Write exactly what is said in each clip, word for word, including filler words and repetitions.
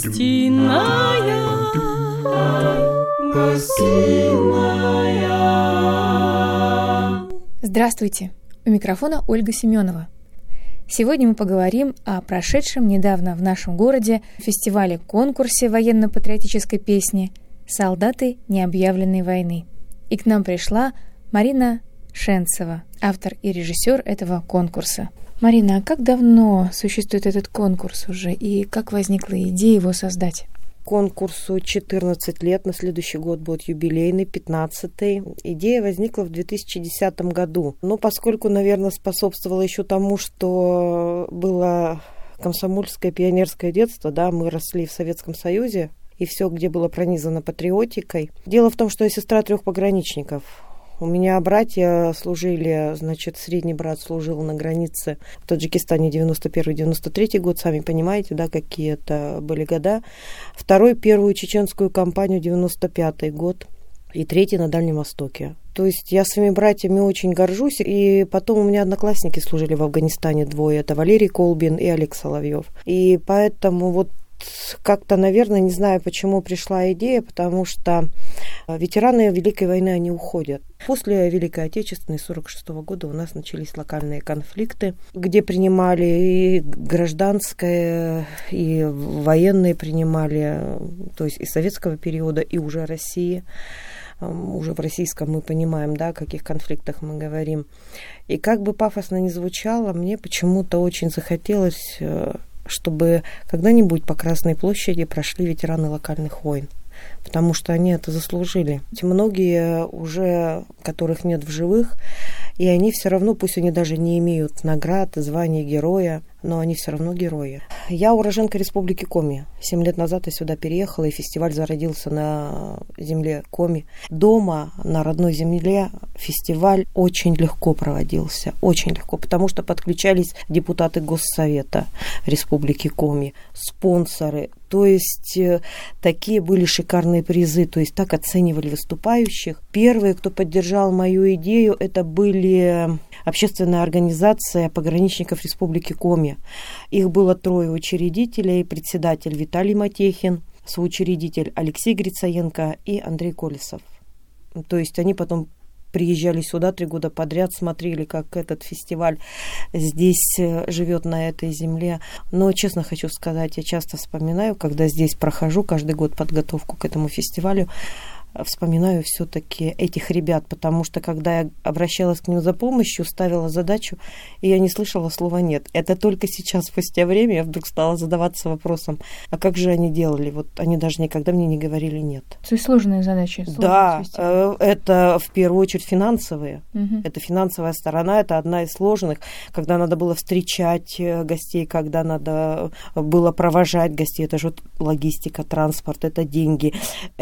Гостиная, гостиная. Здравствуйте! У микрофона Ольга Семенова. Сегодня мы поговорим о прошедшем недавно в нашем городе фестивале-конкурсе военно-патриотической песни «Солдаты необъявленной войны». И к нам пришла Марина Шенцева, автор и режиссер этого конкурса. Марина, а как давно существует этот конкурс уже, и как возникла идея его создать? Конкурсу четырнадцать лет, на следующий год будет юбилейный, пятнадцатый. Идея возникла в две тысячи десятом году. Но поскольку, наверное, способствовало еще тому, что было комсомольское пионерское детство, да, мы росли в Советском Союзе, и все, где было пронизано патриотикой. Дело в том, что я сестра трех пограничников. У меня братья служили, значит, средний брат служил на границе в Таджикистане девяносто первый девяносто третий год, сами понимаете, да, какие это были года. Второй первую чеченскую кампанию девяносто пятый год и третий на Дальнем Востоке. То есть я своими братьями очень горжусь, и потом у меня одноклассники служили в Афганистане двое, это Валерий Колбин и Олег Соловьев. И поэтому вот как-то, наверное, не знаю, почему пришла идея, потому что ветераны Великой войны, они уходят. После Великой Отечественной сорок шестого года у нас начались локальные конфликты, где принимали и гражданское, и военные принимали, то есть из советского периода, и уже России. Уже в российском мы понимаем, да, о каких конфликтах мы говорим. И как бы пафосно ни звучало, мне почему-то очень захотелось, чтобы когда-нибудь по Красной площади прошли ветераны локальных войн, потому что они это заслужили. Многие уже, которых нет в живых, и они все равно, пусть они даже не имеют наград, звания героя, но они все равно герои. Я уроженка Республики Коми. Семь лет назад я сюда переехала, и фестиваль зародился на земле Коми. Дома, на родной земле, фестиваль очень легко проводился, очень легко, потому что подключались депутаты Госсовета Республики Коми, спонсоры. То есть такие были шикарные призы, то есть так оценивали выступающих. Первые, кто поддержал мою идею, это были общественная организация пограничников Республики Коми. Их было трое учредителей: председатель Виталий Матехин, соучредитель Алексей Грицаенко и Андрей Колесов. То есть они потом приезжали сюда три года подряд, смотрели, как этот фестиваль здесь живет, на этой земле. Но, честно хочу сказать, я часто вспоминаю, когда здесь прохожу каждый год подготовку к этому фестивалю, вспоминаю все-таки этих ребят, потому что, когда я обращалась к ним за помощью, ставила задачу, и я не слышала слова «нет». Это только сейчас, спустя время, я вдруг стала задаваться вопросом, а как же они делали? Вот они даже никогда мне не говорили «нет». То есть сложные задачи? Сложные да, фестивали. Это в первую очередь финансовые. Угу. Это финансовая сторона, это одна из сложных, когда надо было встречать гостей, когда надо было провожать гостей. Это же вот логистика, транспорт, это деньги,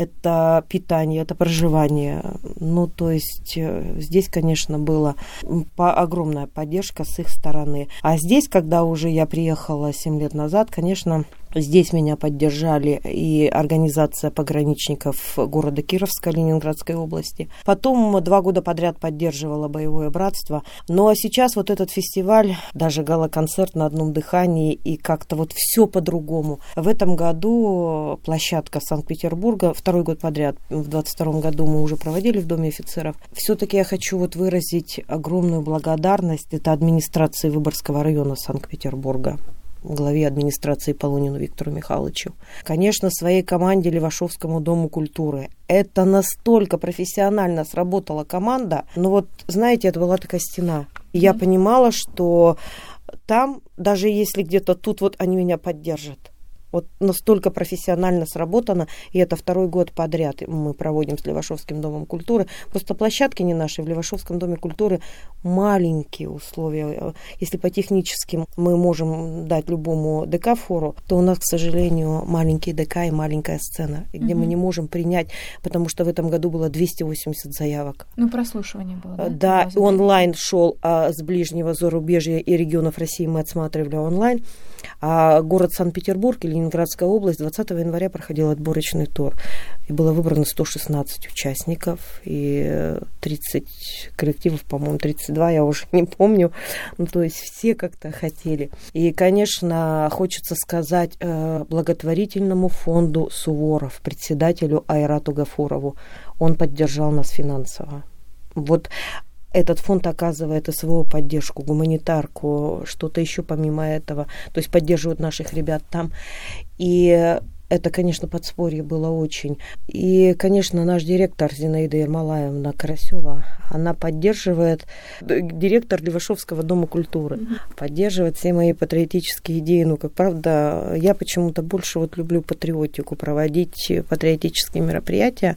это питание, это проживание. Ну, то есть здесь, конечно, была огромная поддержка с их стороны. А здесь, когда уже я приехала семь лет назад, конечно, здесь меня поддержали и организация пограничников города Кировска, Ленинградской области. Потом два года подряд поддерживала Боевое братство. Ну, а сейчас вот этот фестиваль, даже гала-концерт на одном дыхании, и как-то вот все по-другому. В этом году площадка Санкт-Петербурга, второй год подряд, в двадцать втором году мы уже проводили в Доме офицеров. Все-таки я хочу вот выразить огромную благодарность это администрации Выборгского района Санкт-Петербурга, главе администрации Полунину Виктору Михайловичу. Конечно, своей команде Левашовскому Дому культуры. Это настолько профессионально сработала команда. Но вот, знаете, это была такая стена. И я понимала, что там, даже если где-то тут вот они меня поддержат. Вот настолько профессионально сработано, и это второй год подряд мы проводим с Левашовским домом культуры. Просто площадки не наши, в Левашовском доме культуры маленькие условия. Если по техническим мы можем дать любому ДК фору, то у нас, к сожалению, маленький ДК и маленькая сцена, где угу. мы не можем принять, потому что в этом году было двести восемьдесят заявок. Ну, прослушивание было, да? Да, онлайн шел, а с ближнего зарубежья и регионов России мы отсматривали онлайн. А город Санкт-Петербург и Калининградская область. двадцатого января проходил отборочный тур. И было выбрано сто шестнадцать участников. И тридцать коллективов, по-моему, тридцать два, я уже не помню. Ну, то есть все как-то хотели. И, конечно, хочется сказать э, благотворительному фонду «Суворов», председателю Айрату Гафурову. Он поддержал нас финансово. Вот этот фонд оказывает СВО поддержку, гуманитарку, что-то еще помимо этого. То есть поддерживают наших ребят там. И это, конечно, подспорье было очень. И, конечно, наш директор Зинаида Ермолаевна Карасева, она поддерживает, директор Левашовского дома культуры, mm-hmm. поддерживает все мои патриотические идеи. Ну, как правда, я почему-то больше вот люблю патриотику, проводить патриотические мероприятия.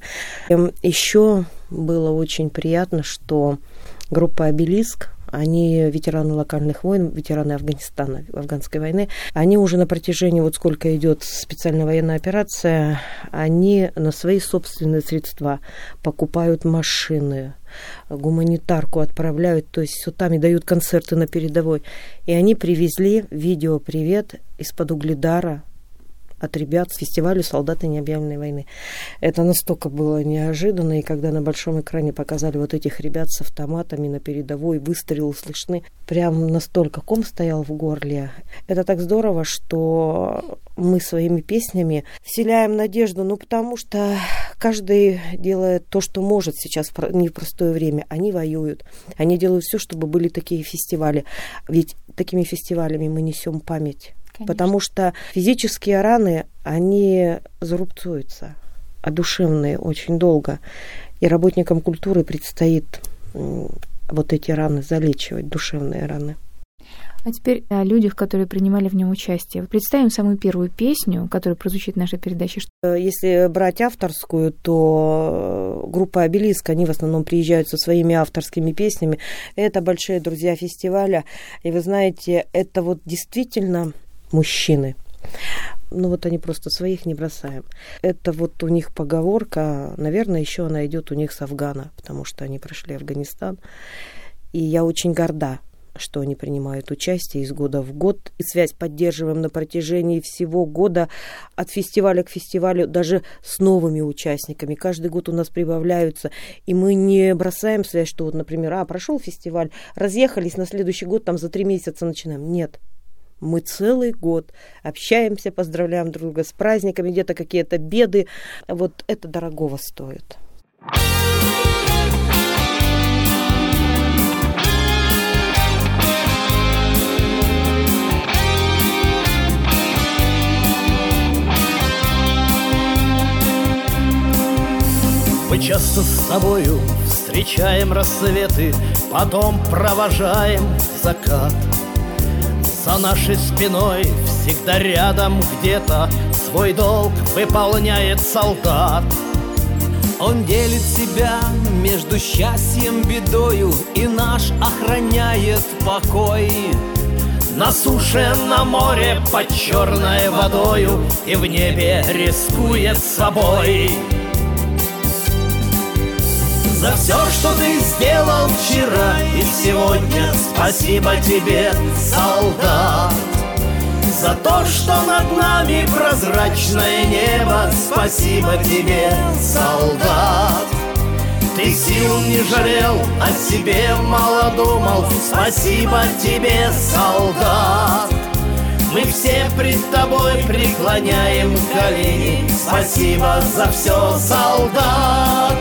Еще было очень приятно, что группа «Обелиск», они ветераны локальных войн, ветераны Афганистана, афганской войны. Они уже на протяжении, вот сколько идет специальная военная операция, они на свои собственные средства покупают машины, гуманитарку отправляют, то есть все там и дают концерты на передовой. И они привезли видео-привет из-под Угледара от ребят с фестиваля «Солдаты необъявленной войны». Это настолько было неожиданно, и когда на большом экране показали вот этих ребят с автоматами на передовой, выстрелы слышны, прям настолько ком стоял в горле. Это так здорово, что мы своими песнями вселяем надежду, ну, потому что каждый делает то, что может сейчас в непростое время. Они воюют, они делают все, чтобы были такие фестивали. Ведь такими фестивалями мы несем память. Конечно. Потому что физические раны, они зарубцуются, а душевные очень долго. И работникам культуры предстоит вот эти раны залечивать, душевные раны. А теперь о людях, которые принимали в нем участие. Представим самую первую песню, которая прозвучит в нашей передаче. Если брать авторскую, то группа «Обелиск», они в основном приезжают со своими авторскими песнями. Это большие друзья фестиваля. И вы знаете, это вот действительно мужчины. Ну вот они просто своих не бросаем. Это вот у них поговорка, наверное, еще она идет у них с Афгана, потому что они прошли Афганистан. И я очень горда, что они принимают участие из года в год. И связь поддерживаем на протяжении всего года от фестиваля к фестивалю, даже с новыми участниками. Каждый год у нас прибавляются. И мы не бросаем связь, что вот, например, а, прошел фестиваль, разъехались, на следующий год там за три месяца начинаем. Нет. Мы целый год общаемся, поздравляем друг друга с праздниками, где-то какие-то беды. Вот это дорогого стоит. Мы часто с тобою встречаем рассветы, потом провожаем закат. За нашей спиной всегда рядом где-то свой долг выполняет солдат. Он делит себя между счастьем, бедою, и наш охраняет покой. На суше, на море, под черной водою, и в небе рискует собой. За все, что ты сделал вчера и сегодня, спасибо тебе, солдат. За то, что над нами прозрачное небо, спасибо тебе, солдат. Ты сил не жалел, о себе мало думал, спасибо тебе, солдат. Мы все пред тобой преклоняем колени, спасибо за все, солдат.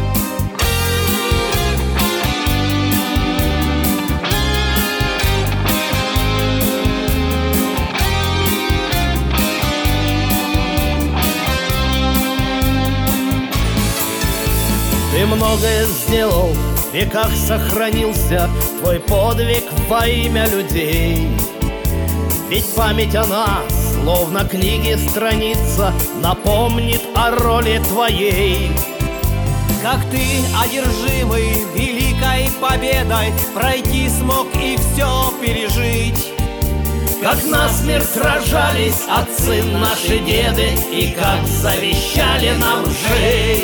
Ты многое сделал, в веках сохранился твой подвиг во имя людей. Ведь память о нас, словно книги страница, напомнит о роли твоей. Как ты, одержимый великой победой, пройти смог и все пережить. Как насмерть сражались отцы наши деды, и как завещали нам жить.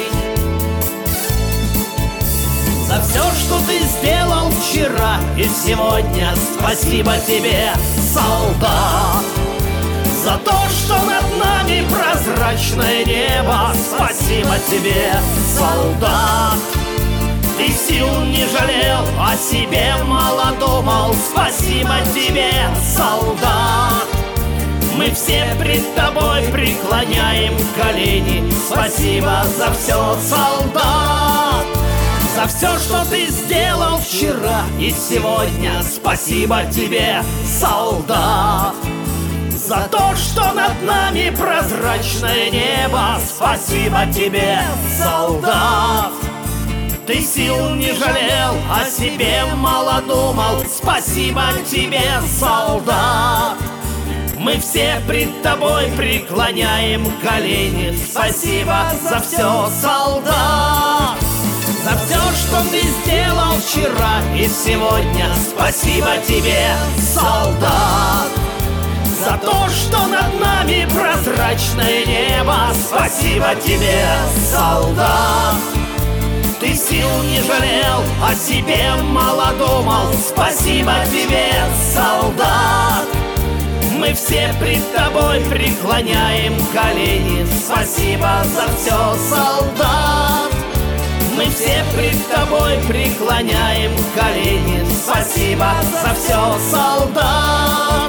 За все, что ты сделал вчера и сегодня, спасибо тебе, солдат. За то, что над нами прозрачное небо. Спасибо тебе, солдат. Ты сил не жалел, о себе мало думал. Спасибо тебе, солдат. Мы все пред тобой преклоняем колени. Спасибо за все, солдат. За все, что ты сделал вчера и сегодня. Спасибо тебе, солдат. За то, что над нами прозрачное небо. Спасибо тебе, солдат. Ты сил не жалел, о себе мало думал. Спасибо тебе, солдат. Мы все пред тобой преклоняем колени. Спасибо за все, солдат. За все, что ты сделал вчера и сегодня. Спасибо тебе, солдат. За то, что над нами прозрачное небо. Спасибо тебе, солдат. Ты сил не жалел, о себе мало думал. Спасибо тебе, солдат. Мы все пред тобой преклоняем колени. Спасибо за все, солдат. Мы все пред тобой преклоняем колени. Спасибо за все, солдат.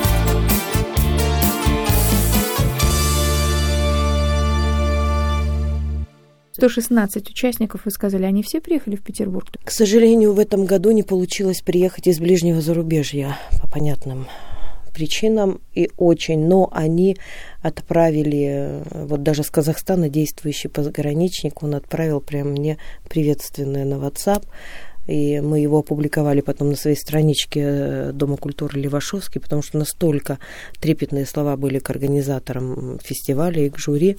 сто шестнадцать участников, вы сказали, они все приехали в Петербург? К сожалению, в этом году не получилось приехать из ближнего зарубежья по понятным причинам и очень, но они отправили, вот даже с Казахстана действующий пограничник, он отправил прямо мне приветственное на WhatsApp, и мы его опубликовали потом на своей страничке Дома культуры Левашовский, потому что настолько трепетные слова были к организаторам фестиваля и к жюри,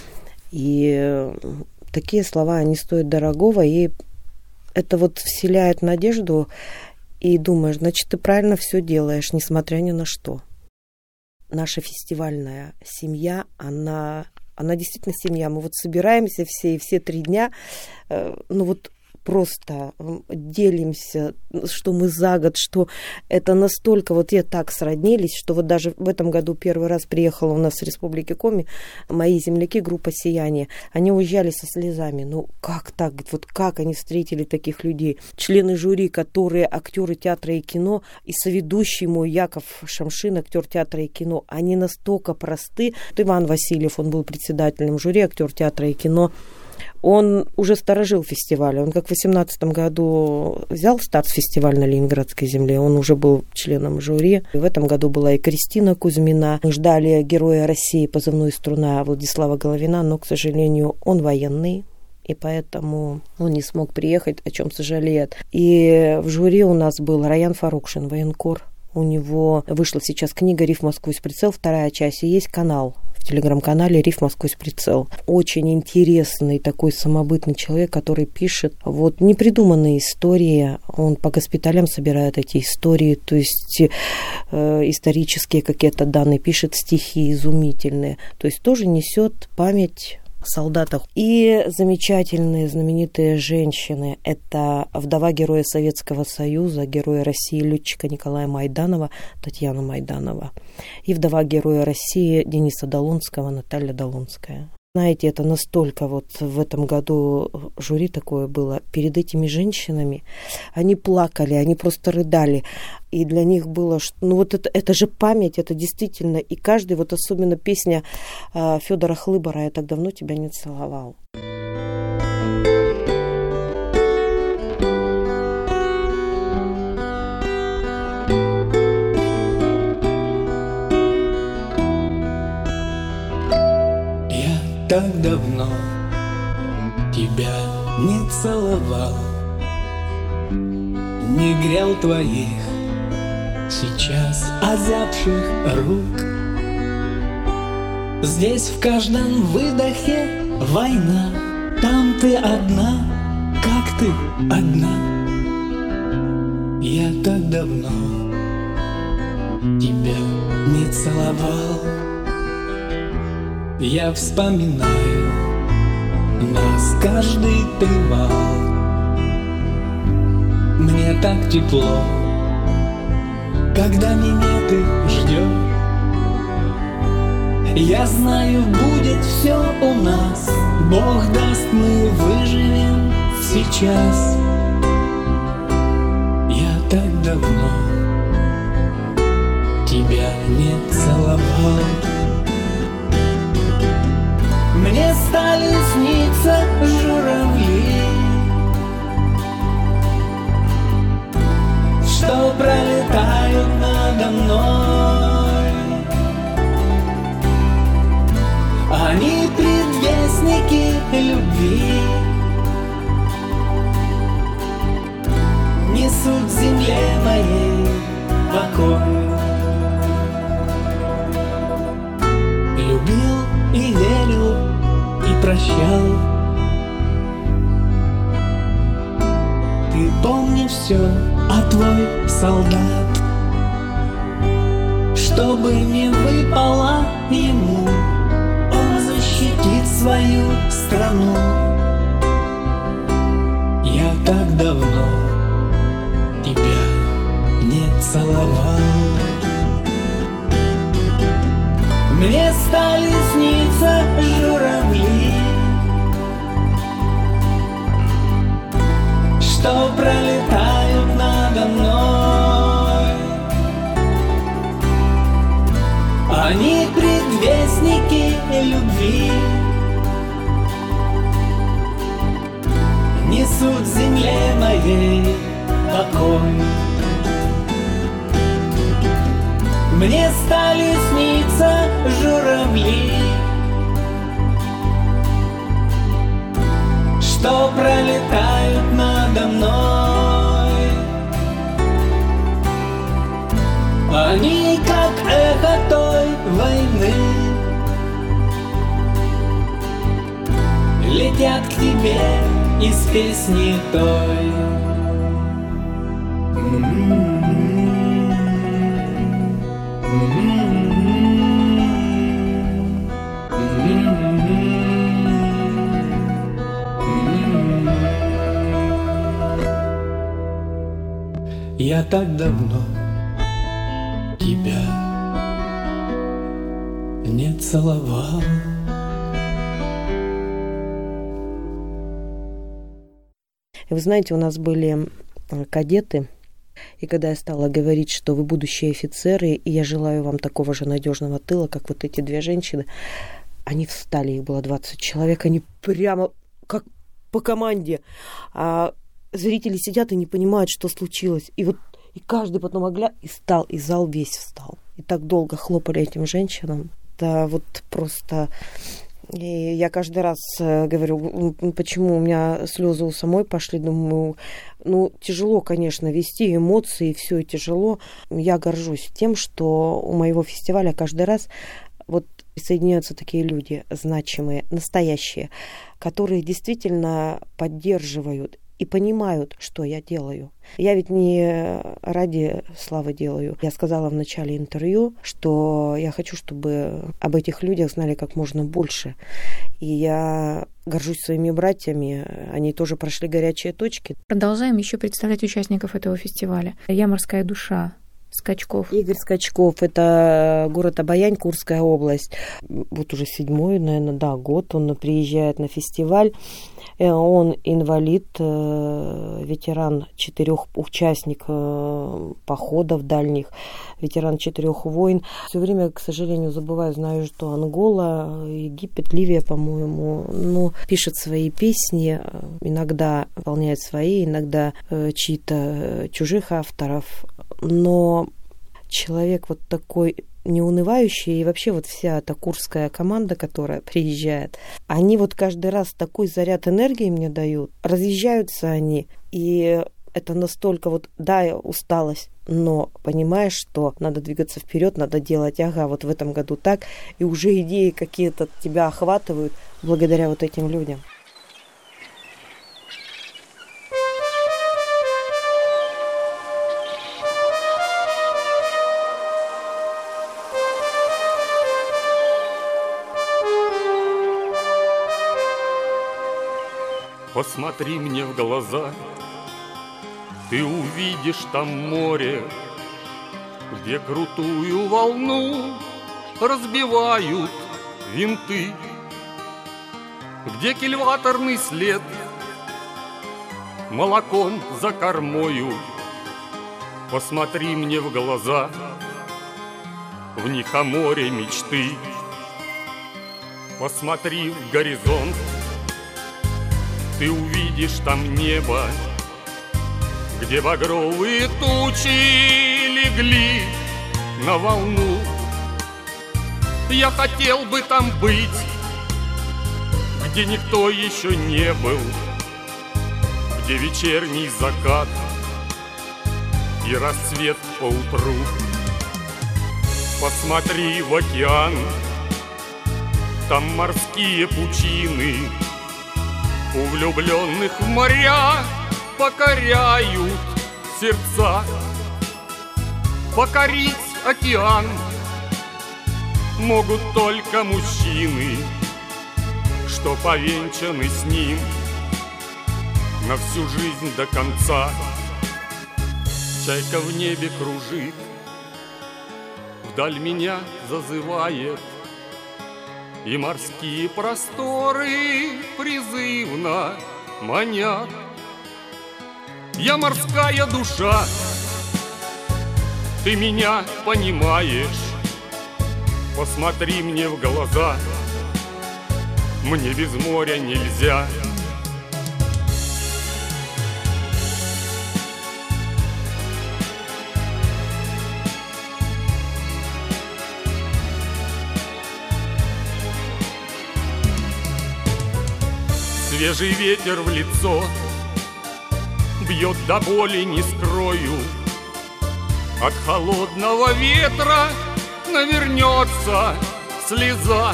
и такие слова, они стоят дорогого, и это вот вселяет надежду. И думаешь, значит, ты правильно все делаешь, несмотря ни на что. Наша фестивальная семья, она, она действительно семья. Мы вот собираемся все, и все три дня, э, ну вот просто делимся, что мы за год, что это настолько, вот я так сроднились, что вот даже в этом году первый раз приехала у нас с Республики Коми мои земляки, группа «Сияние». Они уезжали со слезами. Ну, как так? Вот как они встретили таких людей? Члены жюри, которые актеры театра и кино, и соведущий мой Яков Шамшин, актер театра и кино, они настолько просты. Иван Васильев, он был председателем жюри, актер театра и кино. Он уже сторожил фестиваля. Он как в восемнадцатом году взял старт фестиваля на Ленинградской земле. Он уже был членом жюри. И в этом году была и Кристина Кузьмина. Мы ждали героя России, позывной «Струна» Владислава Головина, но, к сожалению, он военный. И поэтому он не смог приехать, о чем сожалеет. И в жюри у нас был Раян Фарукшин, военкор. У него вышла сейчас книга «Рифма сквозь прицел», вторая часть, и есть канал в телеграм-канале «Рифма сквозь прицел». Очень интересный такой самобытный человек, который пишет вот непридуманные истории. Он по госпиталям собирает эти истории, то есть э, исторические какие-то данные, пишет стихи изумительные. То есть тоже несет память солдатах. И замечательные, знаменитые женщины. Это вдова героя Советского Союза, героя России, летчика Николая Майданова, Татьяна Майданова. И вдова героя России Дениса Долунского, Наталья Долунская. Знаете, это настолько вот в этом году жюри такое было перед этими женщинами. Они плакали, они просто рыдали. И для них было, ну вот это, это же память, это действительно. И каждый, вот особенно песня э, Федора Хлыбора «Я так давно тебя не целовал». Так давно тебя не целовал, не грел твоих сейчас озябших рук. Здесь в каждом выдохе война, там ты одна, как ты одна. Я так давно тебя не целовал. Я вспоминаю нас каждый привал. Мне так тепло, когда меня ты ждешь. Я знаю, будет все у нас. Бог даст, мы выживем сейчас. Я так давно тебя не целовал. Мне стали сниться журавли, что пролетают надо мной. Они предвестники любви, несут земле моей покой. Любил и верил, и прощал. Ты помни все, а твой солдат, чтобы не выпало ему, он защитит свою страну. Я так давно тебя не целовал. Мне стали сниться журавли, что пролетают надо мной. Они предвестники любви, несут земле моей покой. Мне стали сниться журавли, что пролетают надо мной. Они как эхо той войны, летят к тебе из песни той. Я так давно тебя не целовал. Вы знаете, у нас были кадеты, и когда я стала говорить, что вы будущие офицеры, и я желаю вам такого же надежного тыла, как вот эти две женщины, они встали, их было двадцать человек, они прямо как по команде. А зрители сидят и не понимают, что случилось. И вот и каждый потом огля и встал, и зал весь встал. И так долго хлопали этим женщинам. Да вот просто... И я каждый раз говорю, почему у меня слезы у самой пошли, думаю, ну, тяжело, конечно, вести эмоции, все тяжело. Я горжусь тем, что у моего фестиваля каждый раз вот соединяются такие люди значимые, настоящие, которые действительно поддерживают и понимают, что я делаю. Я ведь не ради славы делаю. Я сказала в начале интервью, что я хочу, чтобы об этих людях знали как можно больше. И я горжусь своими братьями. Они тоже прошли горячие точки. Продолжаем еще представлять участников этого фестиваля. «Я морская душа». Скачков. Игорь Скачков, это город Обоянь, Курская область. Вот уже седьмой, наверное, да, год он приезжает на фестиваль. Он инвалид, ветеран четырех, участник походов дальних, ветеран четырех войн. Все время, к сожалению, забываю, знаю, что Ангола, Египет, Ливия, по-моему, ну, пишет свои песни, иногда выполняет свои, иногда чьи-то чужих авторов. Но человек вот такой неунывающий, и вообще вот вся эта курская команда, которая приезжает, они вот каждый раз такой заряд энергии мне дают. Разъезжаются они, и это настолько вот, да, усталость, но понимаешь, что надо двигаться вперед, надо делать, ага, вот в этом году так, и уже идеи какие-то тебя охватывают благодаря вот этим людям. Посмотри мне в глаза, ты увидишь там море, где крутую волну разбивают винты, где кильваторный след молоком за кормою. Посмотри мне в глаза, в них о море мечты. Посмотри в горизонт, ты увидишь там небо, где багровые тучи легли на волну. Я хотел бы там быть, где никто еще не был, где вечерний закат и рассвет поутру. Посмотри в океан, там морские пучины, у влюбленных в моря покоряют сердца. Покорить океан могут только мужчины, что повенчаны с ним на всю жизнь до конца. Чайка в небе кружит, вдаль меня зазывает, и морские просторы призывно манят. Я морская душа, ты меня понимаешь. Посмотри мне в глаза, мне без моря нельзя. Свежий ветер в лицо бьет до боли, не скрою. От холодного ветра навернется слеза.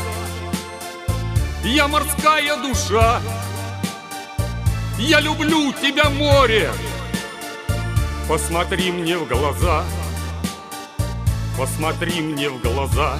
Я морская душа, я люблю тебя, море. Посмотри мне в глаза, посмотри мне в глаза.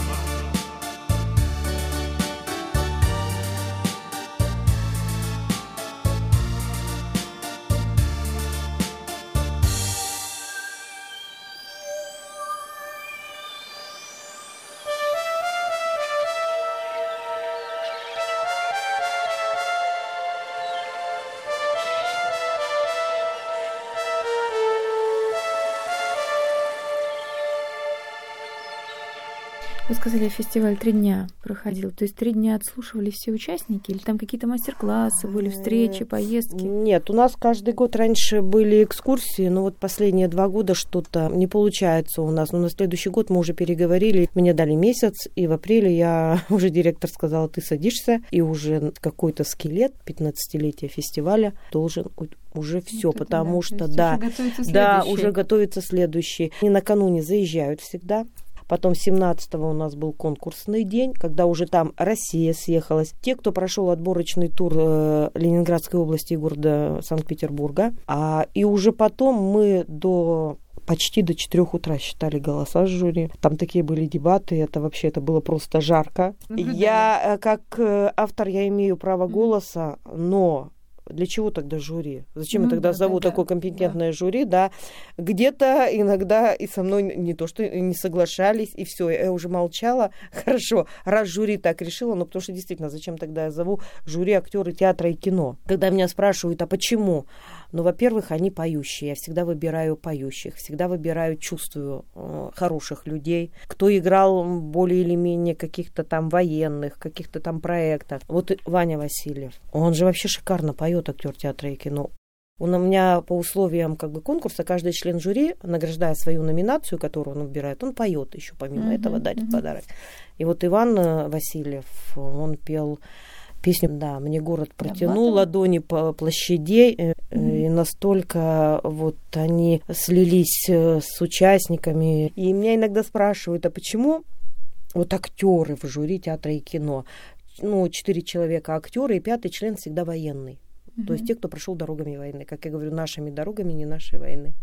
Вы сказали, фестиваль три дня проходил. То есть три дня отслушивали все участники? Или там какие-то мастер-классы были, встречи, поездки? Нет, у нас каждый год раньше были экскурсии, но вот последние два года что-то не получается у нас. Но на следующий год мы уже переговорили. Мне дали месяц, и в апреле я уже директор сказала, ты садишься, и уже какой-то скелет пятнадцатилетия фестиваля должен уже все, вот потому да, что да, уже да, уже готовится следующий. Они накануне заезжают всегда. Потом семнадцатого у нас был конкурсный день, когда уже там Россия съехалась. Те, кто прошел отборочный тур э, Ленинградской области и города Санкт-Петербурга. А, и уже потом мы до... почти до четырех утра считали голоса с жюри. Там такие были дебаты, это вообще это было просто жарко. Наблюдали. Я, как автор, я имею право голоса, но... Для чего тогда жюри? Зачем ну, я тогда да, зову да, такое компетентное да. жюри, да? Где-то иногда и со мной не то, что не соглашались, и все, я уже молчала. Хорошо, раз жюри так решило, но потому что действительно, зачем тогда я зову жюри актеры театра и кино? Когда меня спрашивают, а почему? Ну, во-первых, они поющие. Я всегда выбираю поющих, всегда выбираю, чувствую э, хороших людей. Кто играл более или менее каких-то там военных, каких-то там проектах. Вот Ваня Васильев, он же вообще шикарно поет, актер театра и кино. Он у меня по условиям как бы конкурса, каждый член жюри, награждая свою номинацию, которую он выбирает, он поет еще помимо mm-hmm, этого, дарит mm-hmm. подарок. И вот Иван Васильев, он пел песню, да, «Мне город протянул ладони по площадей», mm-hmm. и настолько вот они слились с участниками. И меня иногда спрашивают, а почему вот актеры в жюри театра и кино? Ну, четыре человека актеры, и пятый член всегда военный. Mm-hmm. То есть те, кто прошел дорогами войны. Как я говорю, нашими дорогами, не нашей войны.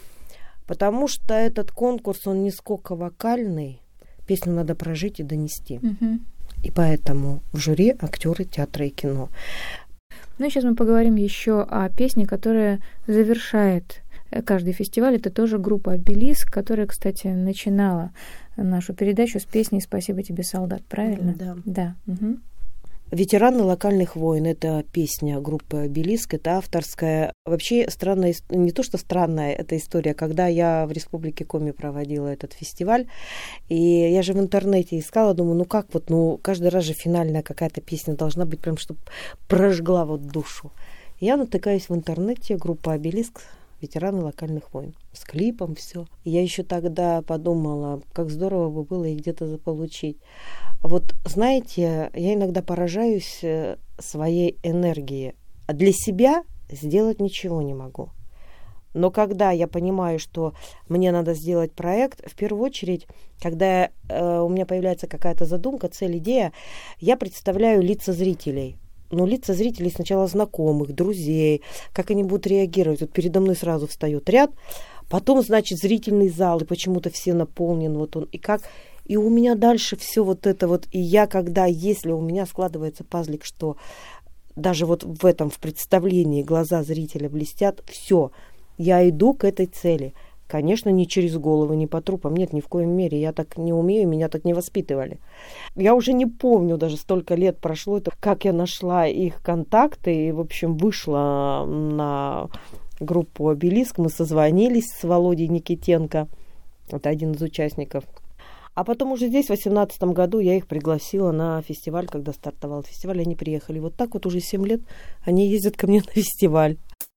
Потому что этот конкурс, он не сколько вокальный, песню надо прожить и донести. Mm-hmm. И поэтому в жюри актеры театра и кино. Ну и сейчас мы поговорим еще о песне, которая завершает каждый фестиваль — это тоже группа «Обелиск», которая, кстати, начинала нашу передачу с песни «Спасибо тебе, солдат», правильно? Да. Да. Угу. «Ветераны локальных войн» — это песня группы «Обелиск», это авторская. Вообще странная, не то что странная, это история, когда я в Республике Коми проводила этот фестиваль, и я же в интернете искала, думаю, ну как вот, ну каждый раз же финальная какая-то песня должна быть прям, чтобы прожгла вот душу. И я натыкаюсь в интернете, группа «Обелиск», «Ветераны локальных войн», с клипом, все. И я еще тогда подумала, как здорово бы было их где-то заполучить. Вот, знаете, я иногда поражаюсь своей энергией. А для себя сделать ничего не могу. Но когда я понимаю, что мне надо сделать проект, в первую очередь, когда э, у меня появляется какая-то задумка, цель, идея, я представляю лица зрителей. Ну, лица зрителей сначала знакомых, друзей, как они будут реагировать. Вот передо мной сразу встает ряд, потом, значит, зрительный зал, и почему-то все наполнен, вот он, и как... И у меня дальше все вот это вот, и я, когда, если у меня складывается пазлик, что даже вот в этом, в представлении глаза зрителя блестят, все, я иду к этой цели. Конечно, не через голову, не по трупам, нет, ни в коем мере, я так не умею, меня так не воспитывали. Я уже не помню, даже столько лет прошло, это, как я нашла их контакты, и, в общем, вышла на группу «Обелиск», мы созвонились с Володей Никитенко, это один из участников. А потом уже здесь, в две тысячи восемнадцатом году, я их пригласила на фестиваль, когда стартовал фестиваль, они приехали. Вот так вот уже семь лет они ездят ко мне на фестиваль.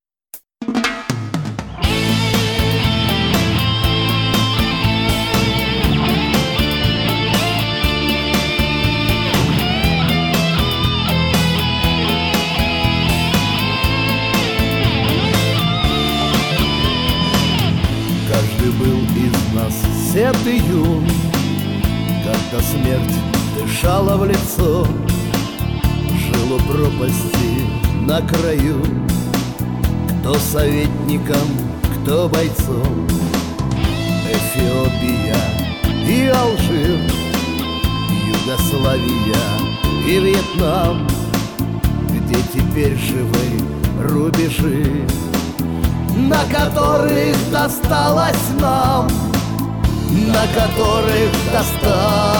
Каждый был из нас сед и юн, когда смерть дышала в лицо, жил у пропасти на краю, кто советником, кто бойцом. Эфиопия и Алжир, Югославия и Вьетнам, где теперь живы рубежи, на которых досталось нам, на которых досталось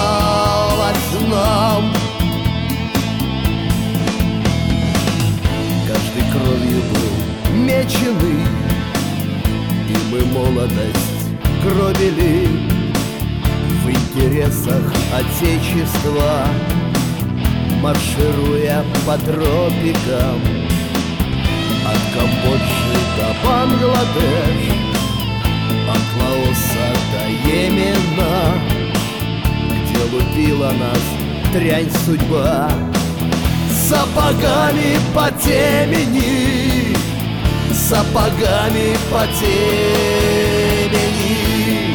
нам. Каждый кровью был меченый, и мы молодость гробили в интересах Отечества, маршируя по тропикам от Камбоджи до Бангладеш, от Лаоса до Йемена, где лупила нас дрянь судьба. Сапогами по темени, сапогами по темени.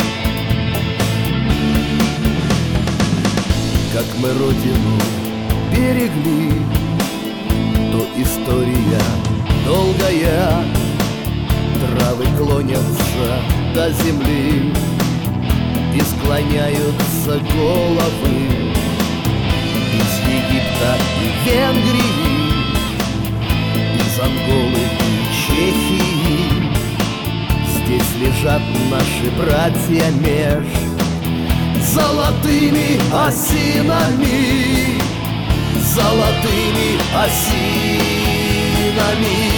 Как мы родину берегли, то история долгая. Травы клонятся до земли и склоняются головы. Из Египта и Венгрии, из Анголы и Чехии здесь лежат наши братья меж золотыми осинами, золотыми осинами.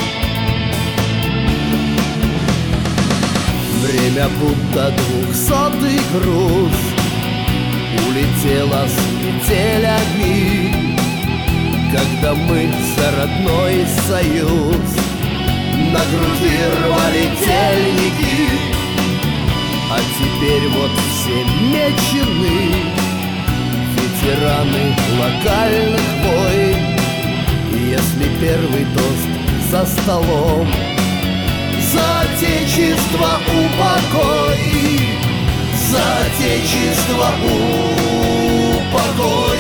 Время будто двухсотый груз улетело с метелями, когда мы за родной союз на груди рвали тельники. А теперь вот все мечены, ветераны локальных войн. И если первый тост за столом за Отечество упокой, за Отечество упокой.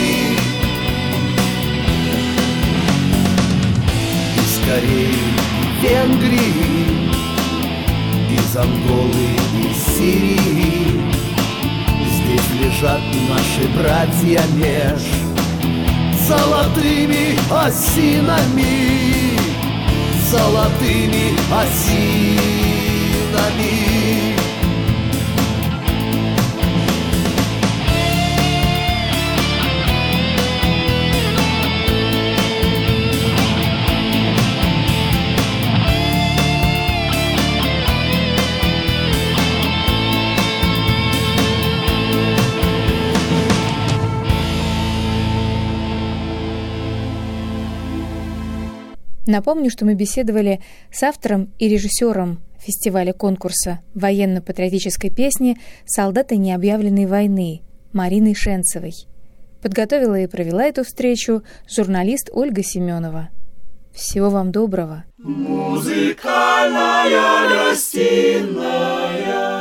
Из Кореи и Венгрии, из Анголы и Сирии здесь лежат наши братья меж золотыми осинами, золотыми осинами. волнами. Напомню, что мы беседовали с автором и режиссером фестиваля конкурса военно-патриотической песни «Солдаты необъявленной войны» Мариной Шенцевой. Подготовила и провела эту встречу журналист Ольга Семенова. Всего вам доброго. Музыкальная гостиная.